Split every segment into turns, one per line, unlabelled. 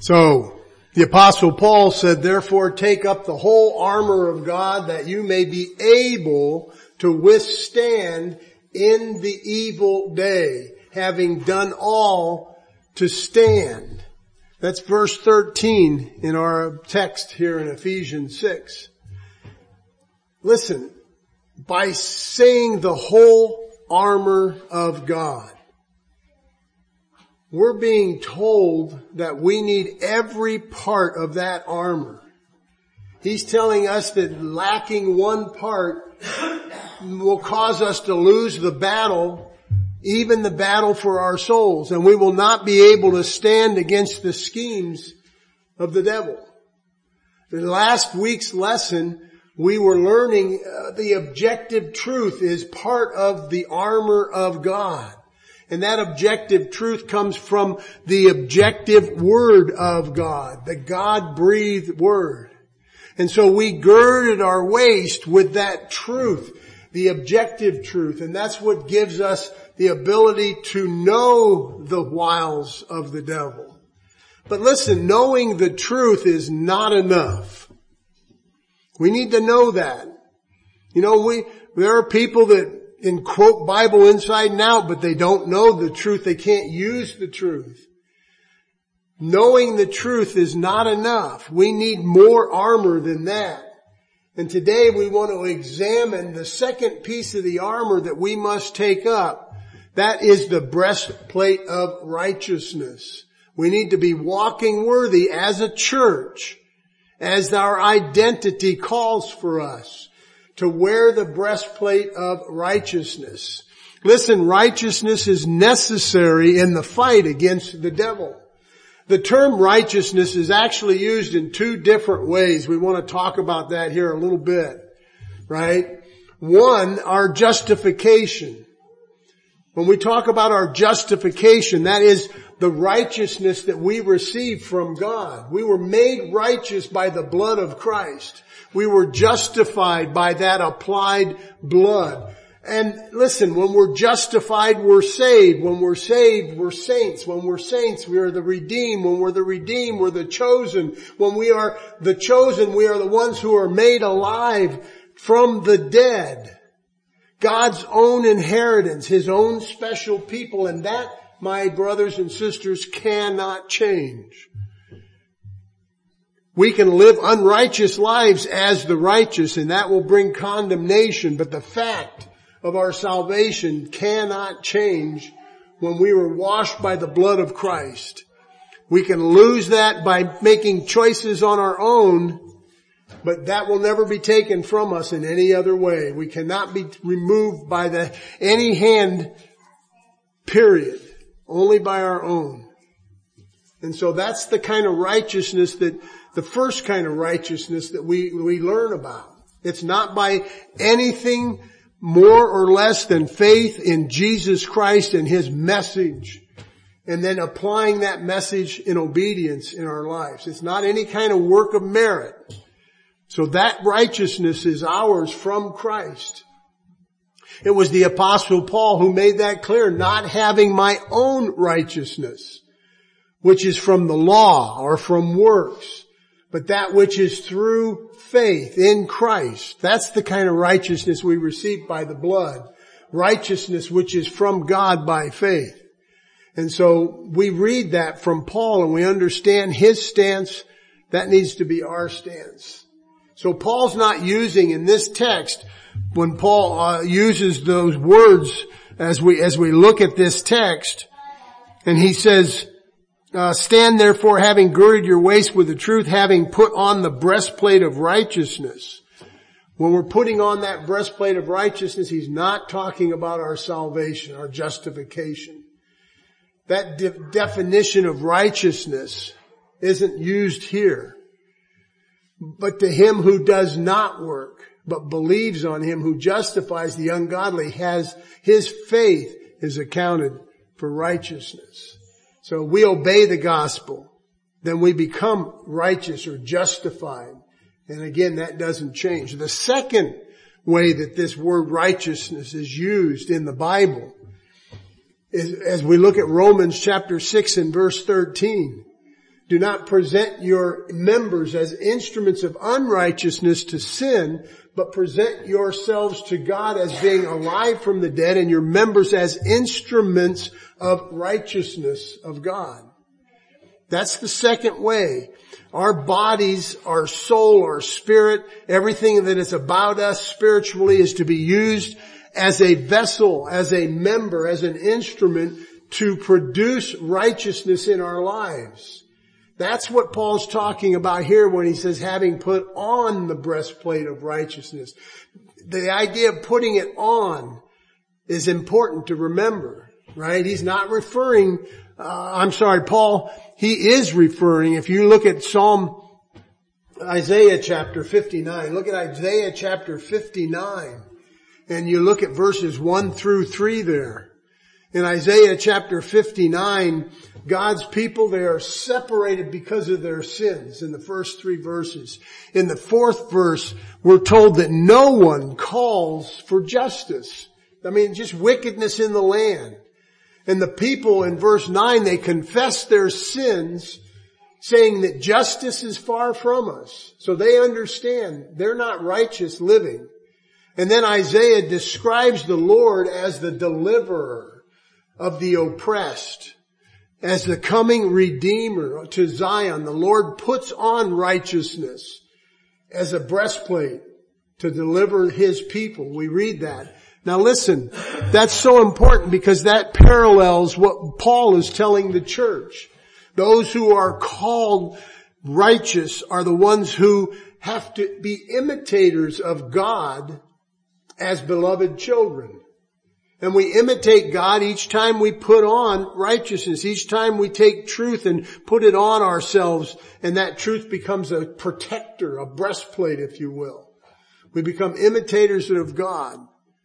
So, the Apostle Paul said, therefore take up the whole armor of God that you may be able to withstand in the evil day, having done all to stand. That's verse 13 in our text here in Ephesians 6. Listen, by saying the whole armor of God, we're being told that we need every part of that armor. He's telling us that lacking one part will cause us to lose the battle, even the battle for our souls, and we will not be able to stand against the schemes of the devil. In last week's lesson, we were learning the objective truth is part of the armor of God. And that objective truth comes from the objective Word of God, the God-breathed Word. And so we girded our waist with that truth, the objective truth, and that's what gives us the ability to know the wiles of the devil. But listen, knowing the truth is not enough. We need to know that. You know, there are people that quote Bible inside and out, but they don't know the truth. They can't use the truth. Knowing the truth is not enough. We need more armor than that. And today we want to examine the second piece of the armor that we must take up. That is the breastplate of righteousness. We need to be walking worthy as a church, as our identity calls for us, to wear the breastplate of righteousness. Listen, righteousness is necessary in the fight against the devil. The term righteousness is actually used in two different ways. We want to talk about that here a little bit, right? One, our justification. When we talk about our justification, that is the righteousness that we receive from God. We were made righteous by the blood of Christ. We were justified by that applied blood. And listen, when we're justified, we're saved. When we're saved, we're saints. When we're saints, we are the redeemed. When we're the redeemed, we're the chosen. When we are the chosen, we are the ones who are made alive from the dead. God's own inheritance, His own special people, and that, my brothers and sisters, cannot change. We can live unrighteous lives as the righteous, and that will bring condemnation, but the fact of our salvation cannot change when we were washed by the blood of Christ. We can lose that by making choices on our own, but that will never be taken from us in any other way. We cannot be removed by any hand, period. Only by our own. And so that's the kind of righteousness the first kind of righteousness that we learn about. It's not by anything more or less than faith in Jesus Christ and His message, and then applying that message in obedience in our lives. It's not any kind of work of merit. So that righteousness is ours from Christ. It was the Apostle Paul who made that clear, not having my own righteousness, which is from the law or from works, but that which is through faith in Christ. That's the kind of righteousness we receive by the blood. Righteousness which is from God by faith. And so we read that from Paul and we understand his stance. That needs to be our stance. So Paul's not using in this text, when Paul uses those words as we look at this text, and he says, stand therefore having girded your waist with the truth, having put on the breastplate of righteousness. When we're putting on that breastplate of righteousness, he's not talking about our salvation, our justification. That definition of righteousness isn't used here. But to him who does not work, but believes on Him who justifies the ungodly, his faith is accounted for righteousness. So we obey the gospel, then we become righteous or justified. And again, that doesn't change. The second way that this word righteousness is used in the Bible is as we look at Romans chapter 6 and verse 13. Do not present your members as instruments of unrighteousness to sin, but present yourselves to God as being alive from the dead and your members as instruments of righteousness of God. That's the second way. Our bodies, our soul, our spirit, everything that is about us spiritually is to be used as a vessel, as a member, as an instrument to produce righteousness in our lives. That's what Paul's talking about here when he says having put on the breastplate of righteousness. The idea of putting it on is important to remember, right? He's not referring, Paul, he is referring, if you look at Isaiah chapter 59, look at Isaiah chapter 59, and you look at verses 1 through 3 there. In Isaiah chapter 59, God's people, they are separated because of their sins in the first 3 verses. In the 4th verse, we're told that no one calls for justice. I mean, just wickedness in the land. And the people in verse 9, they confess their sins, saying that justice is far from us. So they understand they're not righteous living. And then Isaiah describes the Lord as the deliverer of the oppressed, as the coming Redeemer to Zion. The Lord puts on righteousness as a breastplate to deliver His people. We read that. Now listen, that's so important because that parallels what Paul is telling the church. Those who are called righteous are the ones who have to be imitators of God as beloved children. And we imitate God each time we put on righteousness. Each time we take truth and put it on ourselves, and that truth becomes a protector, a breastplate, if you will. We become imitators of God.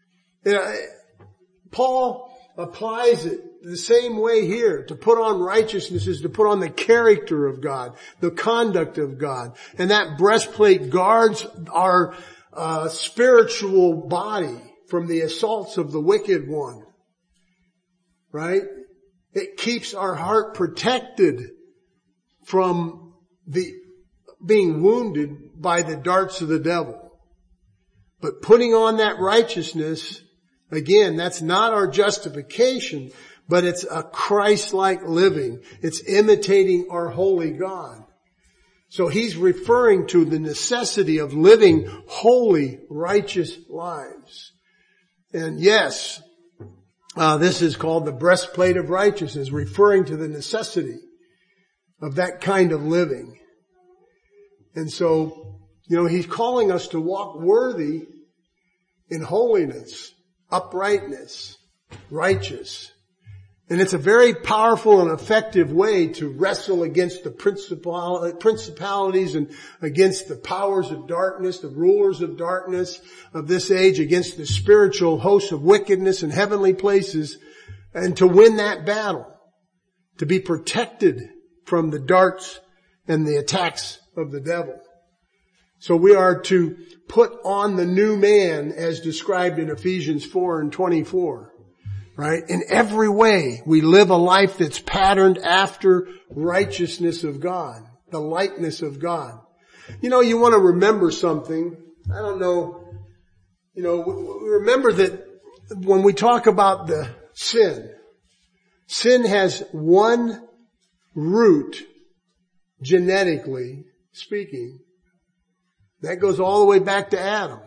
Paul applies it the same way here. To put on righteousness is to put on the character of God, the conduct of God. And that breastplate guards our spiritual body from the assaults of the wicked one. Right? It keeps our heart protected from being wounded by the darts of the devil. But putting on that righteousness, again, that's not our justification, but it's a Christ-like living. It's imitating our holy God. So he's referring to the necessity of living holy, righteous lives. And yes, this is called the breastplate of righteousness, referring to the necessity of that kind of living. And so, he's calling us to walk worthy in holiness, uprightness, righteous. And it's a very powerful and effective way to wrestle against the principalities and against the powers of darkness, the rulers of darkness of this age, against the spiritual hosts of wickedness in heavenly places, and to win that battle, to be protected from the darts and the attacks of the devil. So we are to put on the new man as described in Ephesians 4:24. Right? In every way, we live a life that's patterned after righteousness of God, the likeness of God. You want to remember something. I don't know. Remember that when we talk about the sin has one root, genetically speaking, that goes all the way back to Adam.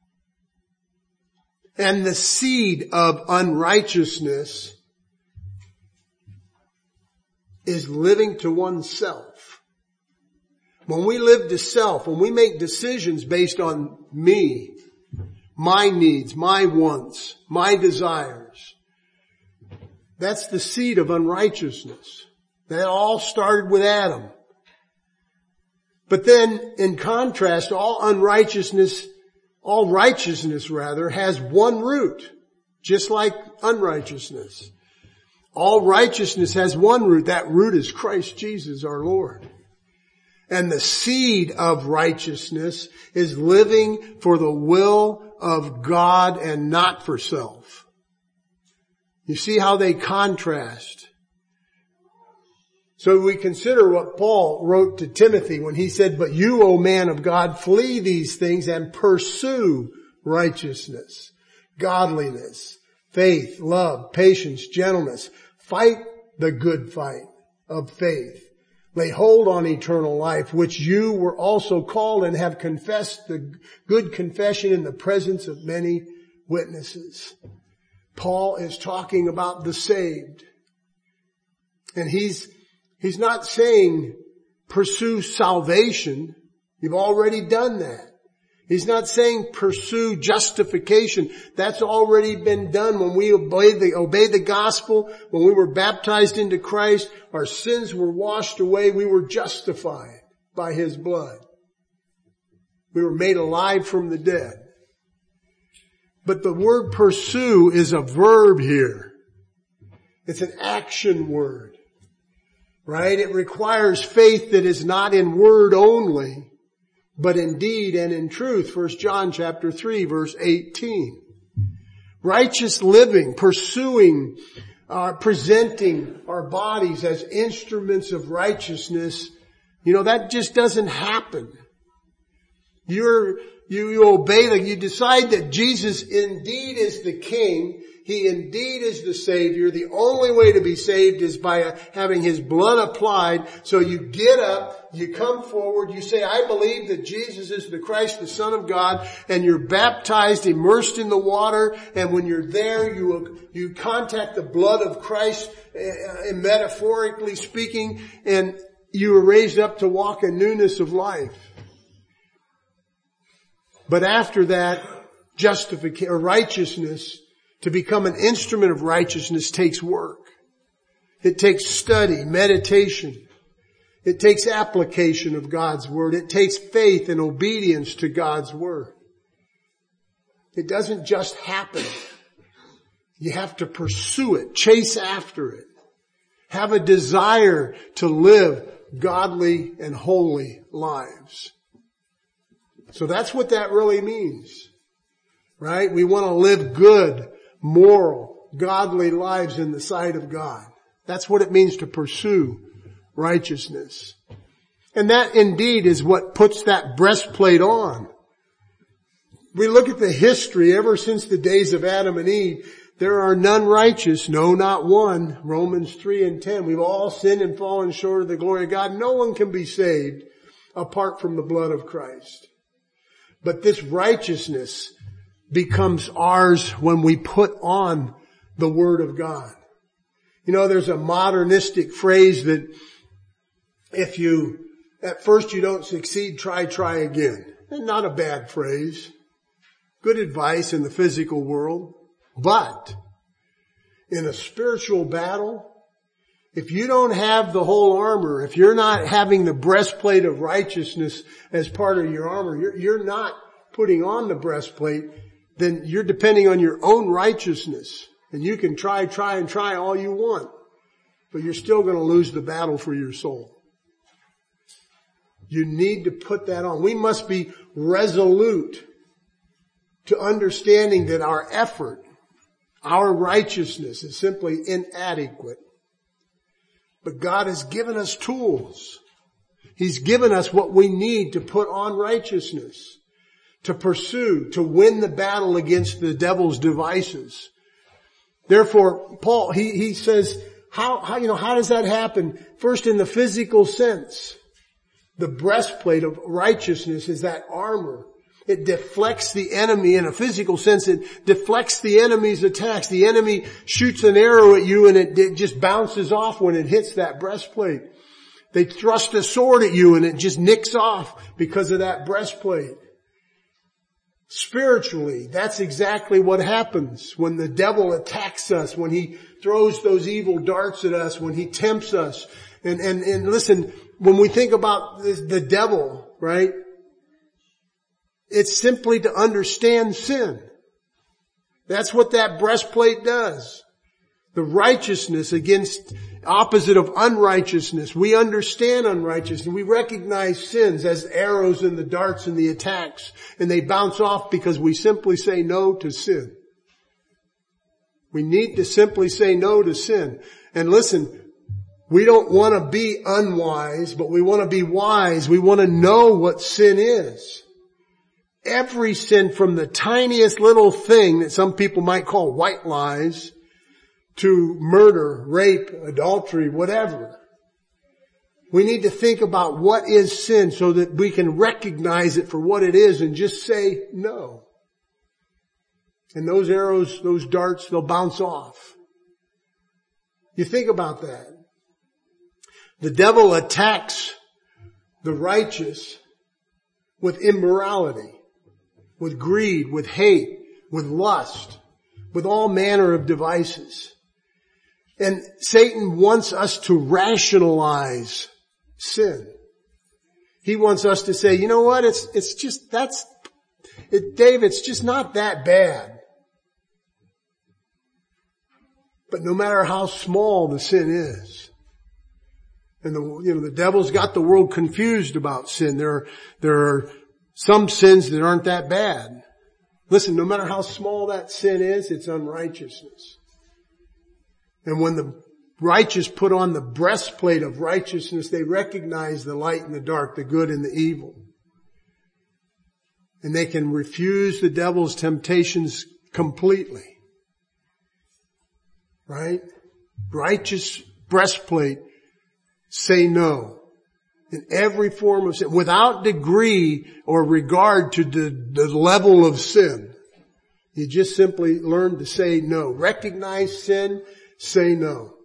And the seed of unrighteousness is living to oneself. When we live to self, when we make decisions based on me, my needs, my wants, my desires, that's the seed of unrighteousness. That all started with Adam. But then, in contrast, all righteousness has one root, just like unrighteousness. All righteousness has one root. That root is Christ Jesus our Lord. And the seed of righteousness is living for the will of God and not for self. You see how they contrast. So we consider what Paul wrote to Timothy when he said, "But you, O man of God, flee these things and pursue righteousness, godliness, faith, love, patience, gentleness. Fight the good fight of faith. Lay hold on eternal life, which you were also called and have confessed the good confession in the presence of many witnesses." Paul is talking about the saved. And he's not saying pursue salvation. You've already done that. He's not saying pursue justification. That's already been done when we obeyed the gospel. When we were baptized into Christ, our sins were washed away. We were justified by His blood. We were made alive from the dead. But the word pursue is a verb here. It's an action word. Right? It requires faith that is not in word only, but in deed and in truth. 1 John chapter 3 verse 18. Righteous living, pursuing, presenting our bodies as instruments of righteousness. That just doesn't happen. You obey, you decide that Jesus indeed is the King. He indeed is the Savior. The only way to be saved is by having His blood applied. So you get up, you come forward, you say, "I believe that Jesus is the Christ, the Son of God," and you're baptized, immersed in the water, and when you're there, you contact the blood of Christ, metaphorically speaking, and you are raised up to walk in newness of life. But after that, justification or righteousness, to become an instrument of righteousness, takes work. It takes study, meditation. It takes application of God's Word. It takes faith and obedience to God's Word. It doesn't just happen. You have to pursue it, chase after it. Have a desire to live godly and holy lives. So that's what that really means. Right? We want to live good, moral, godly lives in the sight of God. That's what it means to pursue righteousness. And that indeed is what puts that breastplate on. We look at the history ever since the days of Adam and Eve. There are none righteous, no, not one. Romans 3:10. We've all sinned and fallen short of the glory of God. No one can be saved apart from the blood of Christ. But this righteousness becomes ours when we put on the Word of God. There's a modernistic phrase that if at first you don't succeed, try again. And not a bad phrase. Good advice in the physical world. But in a spiritual battle, if you don't have the whole armor, if you're not having the breastplate of righteousness as part of your armor, you're not putting on the breastplate, then you're depending on your own righteousness. And you can try all you want. But you're still going to lose the battle for your soul. You need to put that on. We must be resolute to understanding that our effort, our righteousness is simply inadequate. But God has given us tools. He's given us what we need to put on righteousness, to pursue, to win the battle against the devil's devices. Therefore, Paul, he says, how does that happen? First, in the physical sense, the breastplate of righteousness is that armor. It deflects the enemy in a physical sense. It deflects the enemy's attacks. The enemy shoots an arrow at you and it just bounces off when it hits that breastplate. They thrust a sword at you and it just nicks off because of that breastplate. Spiritually, that's exactly what happens when the devil attacks us, when he throws those evil darts at us, when he tempts us. And listen, when we think about the devil, right? It's simply to understand sin. That's what that breastplate does. The righteousness against opposite of unrighteousness. We understand unrighteousness. We recognize sins as arrows and the darts and the attacks. And they bounce off because we simply say no to sin. We need to simply say no to sin. And listen, We don't want to be unwise, but we want to be wise. We want to know what sin is. Every sin, from the tiniest little thing that some people might call white lies to murder, rape, adultery, whatever. We need to think about what is sin so that we can recognize it for what it is and just say no. And those arrows, those darts, they'll bounce off. You think about that. The devil attacks the righteous with immorality, with greed, with hate, with lust, with all manner of devices. And Satan wants us to rationalize sin. He wants us to say, you know what, it's just not that bad. But no matter how small the sin is, and the devil's got the world confused about sin. There are some sins that aren't that bad. Listen, no matter how small that sin is, it's unrighteousness. And when the righteous put on the breastplate of righteousness, they recognize the light and the dark, the good and the evil. And they can refuse the devil's temptations completely. Right? Righteous breastplate. Say no. In every form of sin, without degree or regard to the level of sin. You just simply learn to say no. Recognize sin, say no.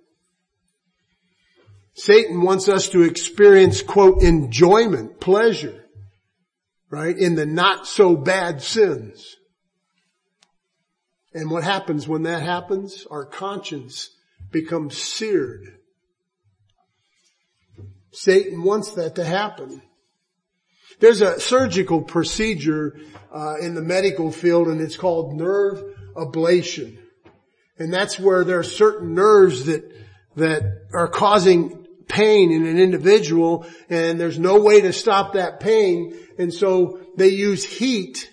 Satan wants us to experience, quote, enjoyment, pleasure, right, in the not so bad sins. And what happens when that happens? Our conscience becomes seared. Satan wants that to happen. There's a surgical procedure in the medical field, and it's called nerve ablation. And that's where there are certain nerves that are causing pain in an individual, and there's no way to stop that pain. And so they use heat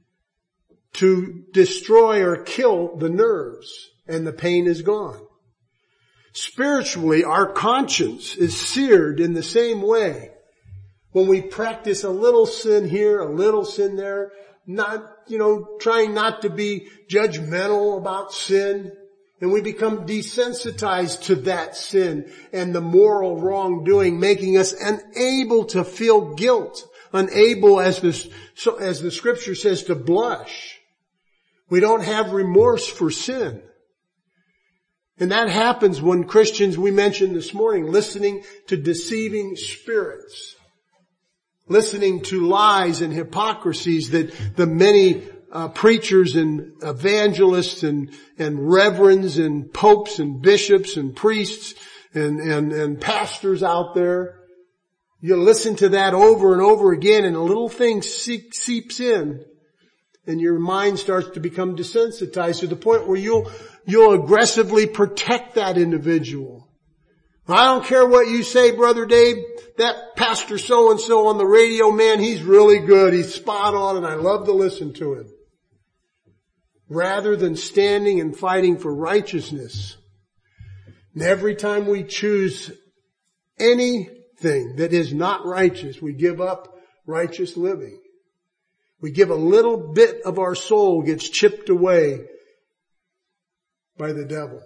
to destroy or kill the nerves, and the pain is gone. Spiritually, our conscience is seared in the same way. When we practice a little sin here, a little sin there, trying not to be judgmental about sin, and we become desensitized to that sin and the moral wrongdoing, making us unable to feel guilt, unable, as the scripture says, to blush. We don't have remorse for sin. And that happens when Christians, we mentioned this morning, listening to deceiving spirits, listening to lies and hypocrisies that the many preachers and evangelists and reverends and popes and bishops and priests and pastors out there. You listen to that over and over again, and a little thing seeps in, and your mind starts to become desensitized to the point where you'll aggressively protect that individual. I don't care what you say, Brother Dave, that pastor so-and-so on the radio, man, he's really good. He's spot on, and I love to listen to him. Rather than standing and fighting for righteousness. And every time we choose anything that is not righteous, we give up righteous living. We give a little bit of our soul gets chipped away by the devil.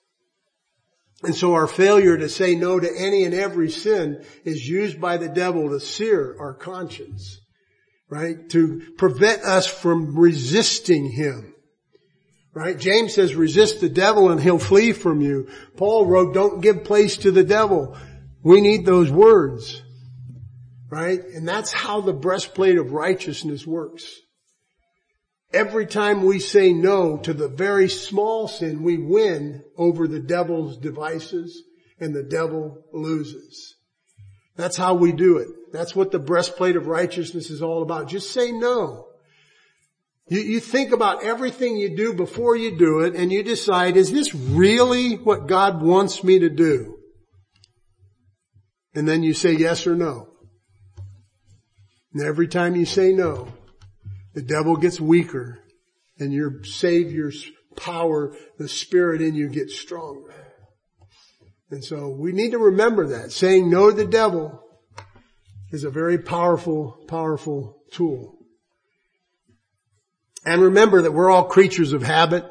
And so our failure to say no to any and every sin is used by the devil to sear our conscience, right? To prevent us from resisting him, right? James says, resist the devil and he'll flee from you. Paul wrote, don't give place to the devil. We need those words, right? And that's how the breastplate of righteousness works. Every time we say no to the very small sin, we win over the devil's devices, and the devil loses. That's how we do it. That's what the breastplate of righteousness is all about. Just say no. You think about everything you do before you do it, and you decide, is this really what God wants me to do? And then you say yes or no. And every time you say no, the devil gets weaker, and your Savior's power, the Spirit in you, gets stronger. And so we need to remember that. Saying no to the devil is a very powerful, powerful tool. And remember that we're all creatures of habit.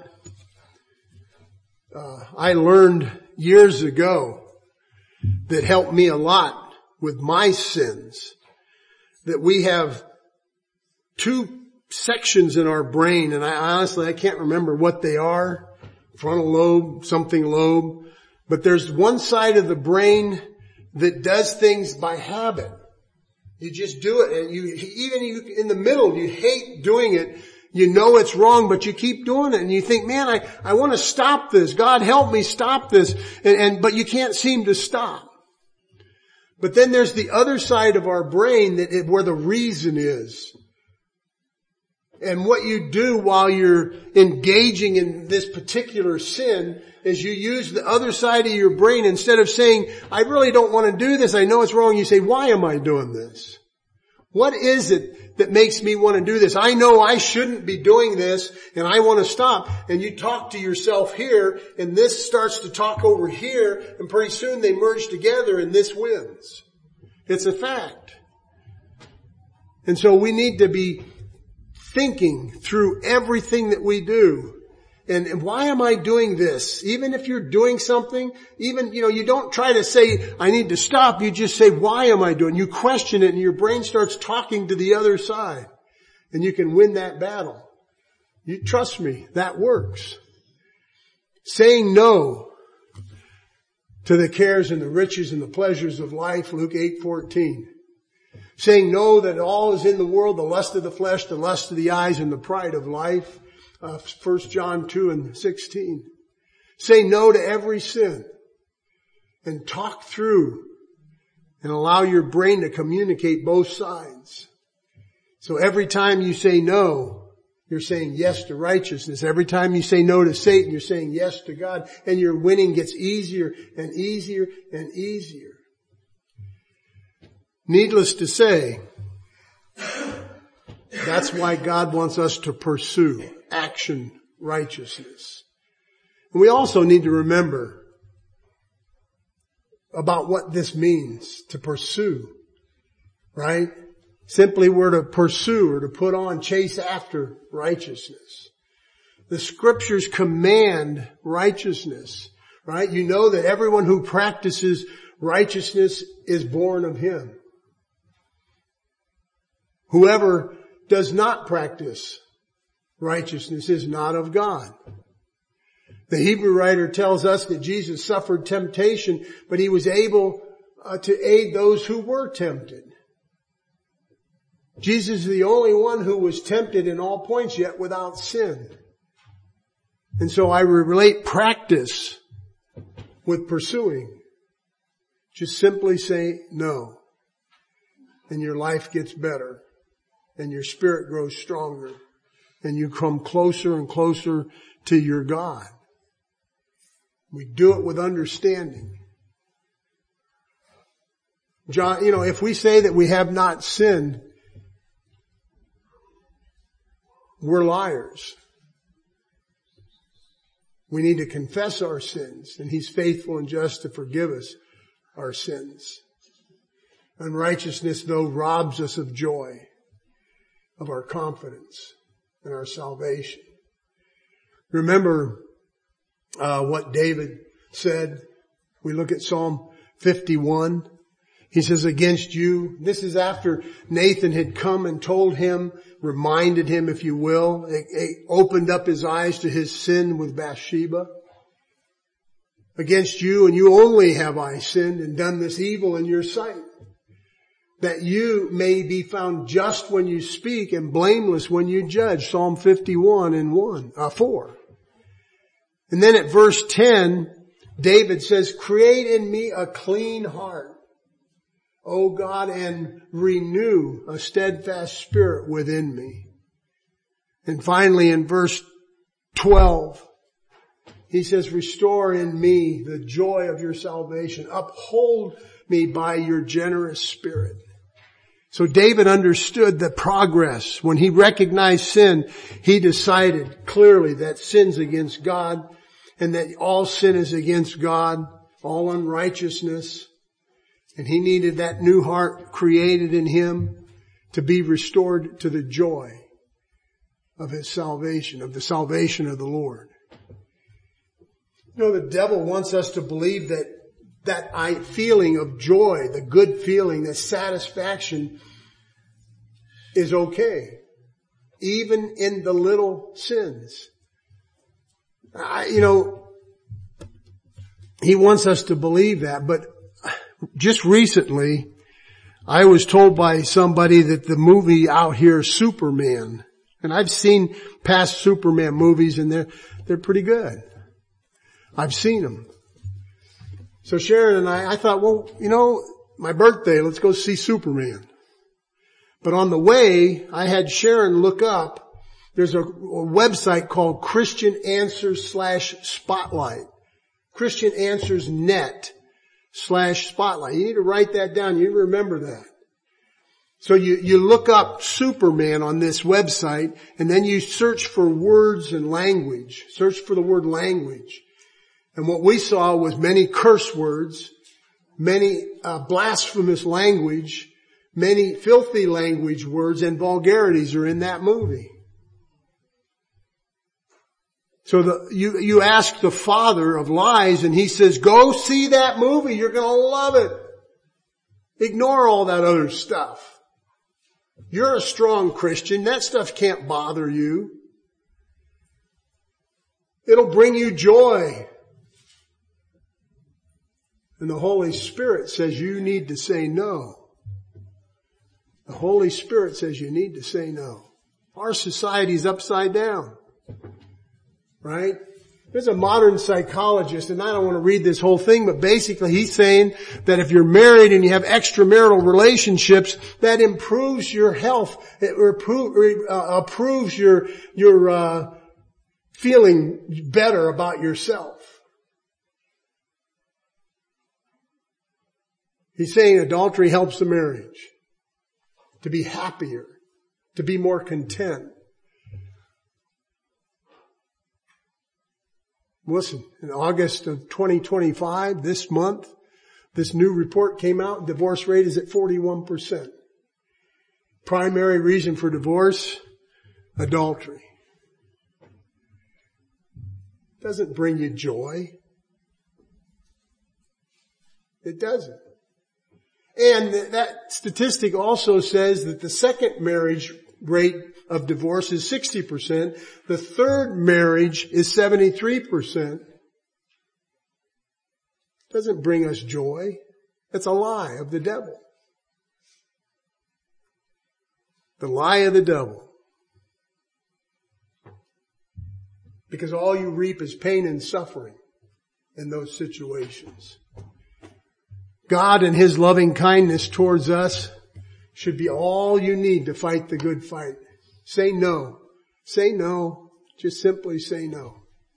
I learned years ago that helped me a lot with my sins that we have two sections in our brain, and I can't remember what they are. Frontal lobe, something lobe. But there's one side of the brain that does things by habit. You just do it, and you in the middle, you hate doing it. You know it's wrong, but you keep doing it, and you think, man, I want to stop this. God help me stop this. But you can't seem to stop. But then there's the other side of our brain where the reason is. And what you do while you're engaging in this particular sin is you use the other side of your brain. Instead of saying, I really don't want to do this, I know it's wrong, you say, why am I doing this? What is it that makes me want to do this? I know I shouldn't be doing this, and I want to stop. And you talk to yourself here, and this starts to talk over here, and pretty soon they merge together, and this wins. It's a fact. And so we need to be thinking through everything that we do. And why am I doing this? Even if you're doing something, you don't try to say, I need to stop. You just say, why am I doing? You question it, and your brain starts talking to the other side. And you can win that battle. You trust me, that works. Saying no to the cares and the riches and the pleasures of life, Luke 8:14. Saying no that all is in the world, the lust of the flesh, the lust of the eyes, and the pride of life. 1 John 2:16. Say no to every sin. And talk through and allow your brain to communicate both sides. So every time you say no, you're saying yes to righteousness. Every time you say no to Satan, you're saying yes to God. And your winning gets easier and easier and easier. Needless to say, that's why God wants us to pursue action righteousness. And we also need to remember about what this means to pursue, right? Simply we're to pursue or to put on, chase after righteousness. The scriptures command righteousness, right? You know that everyone who practices righteousness is born of Him. Whoever does not practice righteousness is not of God. The Hebrew writer tells us that Jesus suffered temptation, but He was able to aid those who were tempted. Jesus is the only one who was tempted in all points, yet without sin. And so I relate practice with pursuing. Just simply say no, and your life gets better. And your spirit grows stronger. And you come closer and closer to your God. We do it with understanding. John, if we say that we have not sinned, we're liars. We need to confess our sins, and He's faithful and just to forgive us our sins. Unrighteousness, though, robs us of joy, of our confidence and our salvation. Remember what David said. We look at Psalm 51. He says, against you, this is after Nathan had come and told him, reminded him, if you will, opened up his eyes to his sin with Bathsheba. Against you and you only have I sinned and done this evil in your sight, that you may be found just when you speak and blameless when you judge. Psalm 51 and 4. And then at verse 10, David says, create in me a clean heart, O God, and renew a steadfast spirit within me. And finally in verse 12, he says, restore in me the joy of your salvation. Uphold me by your generous spirit. So David understood the progress. When he recognized sin, he decided clearly that sin's against God and that all sin is against God all unrighteousness, and he needed that new heart created in him to be restored to the joy of his salvation, of the salvation of the Lord. You know, the devil wants us to believe that feeling of joy, the good feeling, the satisfaction is okay, even in the little sins. He wants us to believe that, but just recently, I was told by somebody that the movie out here, Superman, and I've seen past Superman movies and they're pretty good. I've seen them. So Sharon and I thought, well, my birthday, let's go see Superman. But on the way, I had Sharon look up, there's a website called Christian Answers /Spotlight. Christian Answers Net /Spotlight. You need to write that down. You remember that. So you look up Superman on this website and then you search for words and language. Search for the word language. And what we saw was many curse words, many blasphemous language, many filthy language words and vulgarities are in that movie. So you ask the father of lies and he says, go see that movie. You're going to love it. Ignore all that other stuff. You're a strong Christian. That stuff can't bother you. It'll bring you joy. And the Holy Spirit says you need to say no. The Holy Spirit says you need to say no. Our society's upside down. Right? There's a modern psychologist, and I don't want to read this whole thing, but basically he's saying that if you're married and you have extramarital relationships, that improves your health. It improves your feeling better about yourself. He's saying adultery helps the marriage to be happier, to be more content. Listen, in August of 2025, this month, this new report came out, divorce rate is at 41%. Primary reason for divorce, adultery. Doesn't bring you joy. It doesn't. And that statistic also says that the second marriage rate of divorce is 60%. The third marriage is 73%. Doesn't bring us joy. It's a lie of the devil. The lie of the devil. Because all you reap is pain and suffering in those situations. God and His loving kindness towards us should be all you need to fight the good fight. Say no. Say no. Just simply say no.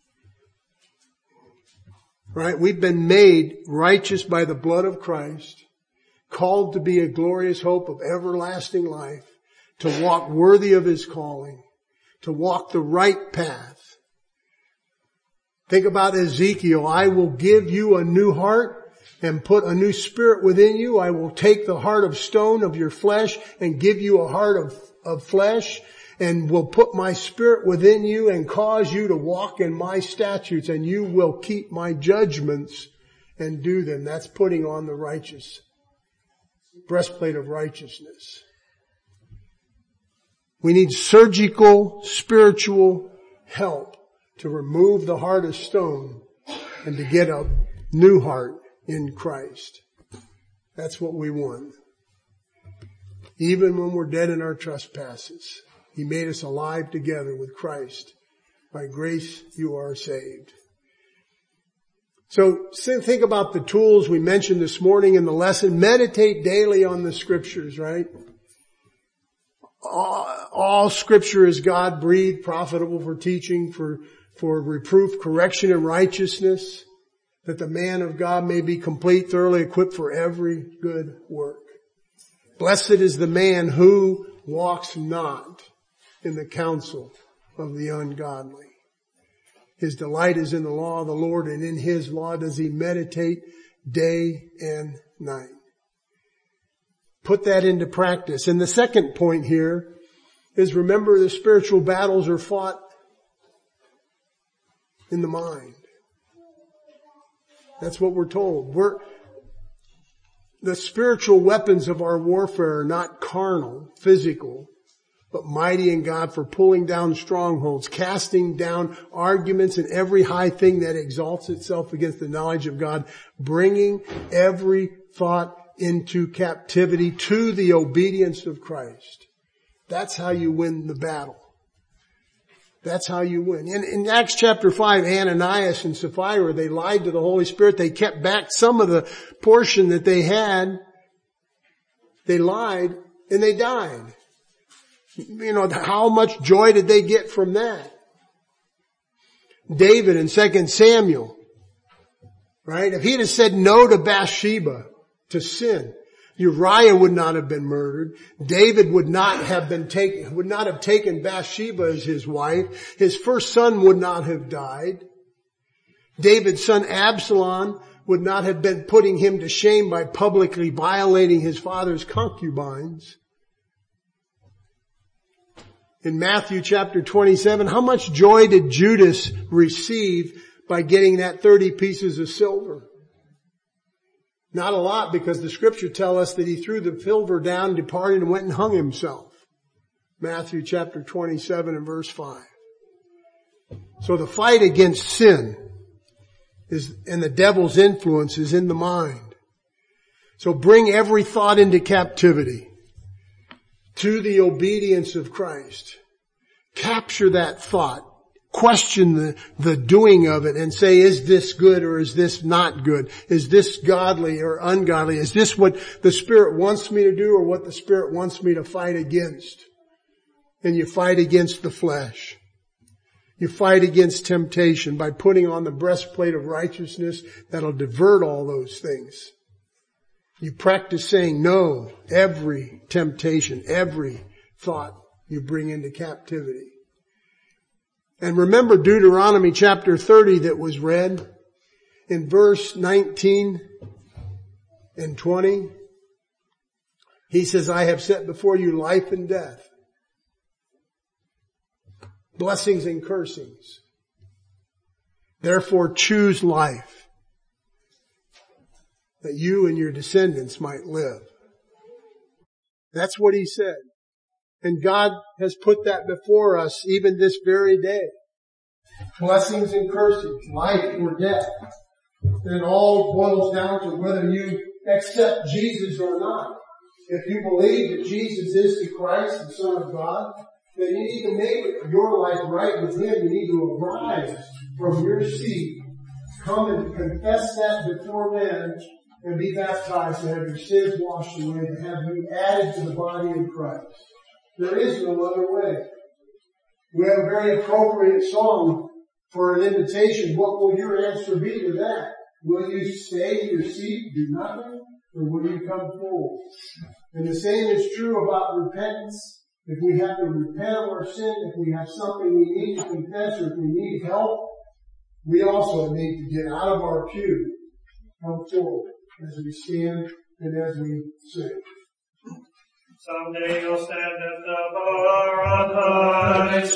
Right? We've been made righteous by the blood of Christ, called to be a glorious hope of everlasting life, to walk worthy of His calling, to walk the right path. Think about Ezekiel. I will give you a new heart and put a new spirit within you. I will take the heart of stone of your flesh and give you a heart of flesh, and will put my spirit within you and cause you to walk in my statutes, and you will keep my judgments and do them. That's putting on the righteous breastplate of righteousness. We need surgical spiritual help to remove the heart of stone and to get a new heart in Christ. That's what we want. Even when we're dead in our trespasses, He made us alive together with Christ. By grace you are saved. So think about the tools we mentioned this morning in the lesson. Meditate daily on the Scriptures, right? All Scripture is God-breathed, profitable for teaching, for reproof, correction, and righteousness, that the man of God may be complete, thoroughly equipped for every good work. Blessed is the man who walks not in the counsel of the ungodly. His delight is in the law of the Lord, and in His law does he meditate day and night. Put that into practice. And the second point here is, remember, the spiritual battles are fought in the mind. That's what we're told. The spiritual weapons of our warfare are not carnal, physical, but mighty in God for pulling down strongholds, casting down arguments and every high thing that exalts itself against the knowledge of God, bringing every thought into captivity to the obedience of Christ. That's how you win the battle. That's how you win. In Acts chapter 5, Ananias and Sapphira, they lied to the Holy Spirit. They kept back some of the portion that they had. They lied and they died. You know, how much joy did they get from that? David in 2 Samuel, right? If he'd have said no to Bathsheba, to sin, Uriah would not have been murdered. David would not have taken Bathsheba as his wife. His first son would not have died. David's son Absalom would not have been putting him to shame by publicly violating his father's concubines. In Matthew chapter 27, how much joy did Judas receive by getting that 30 pieces of silver? Not a lot, because the scripture tells us that he threw the silver down, departed, and went and hung himself. Matthew chapter 27 and verse 5. So the fight against sin and the devil's influence is in the mind. So bring every thought into captivity to the obedience of Christ. Capture that thought. Question the doing of it and say, is this good or is this not good? Is this godly or ungodly? Is this what the Spirit wants me to do or what the Spirit wants me to fight against? And you fight against the flesh. You fight against temptation by putting on the breastplate of righteousness that'll divert all those things. You practice saying no, every temptation, every thought you bring into captivity. And remember Deuteronomy chapter 30 that was read in verse 19 and 20. He says, I have set before you life and death, blessings and cursings. Therefore choose life, that you and your descendants might live. That's what he said. And God has put that before us even this very day. Blessings and cursings, life or death. And it all boils down to whether you accept Jesus or not. If you believe that Jesus is the Christ, the Son of God, then you need to make your life right with Him. You need to arise from your seat, come and confess that before men, and be baptized to have your sins washed away, to have you added to the body of Christ. There is no other way. We have a very appropriate song for an invitation. What will your answer be to that? Will you stay in your seat, do nothing, or will you come forward? And the same is true about repentance. If we have to repent of our sin, if we have something we need to confess, or if we need help, we also need to get out of our pew, come forward as we stand and as we sing.
Someday you'll stand at the bar on high.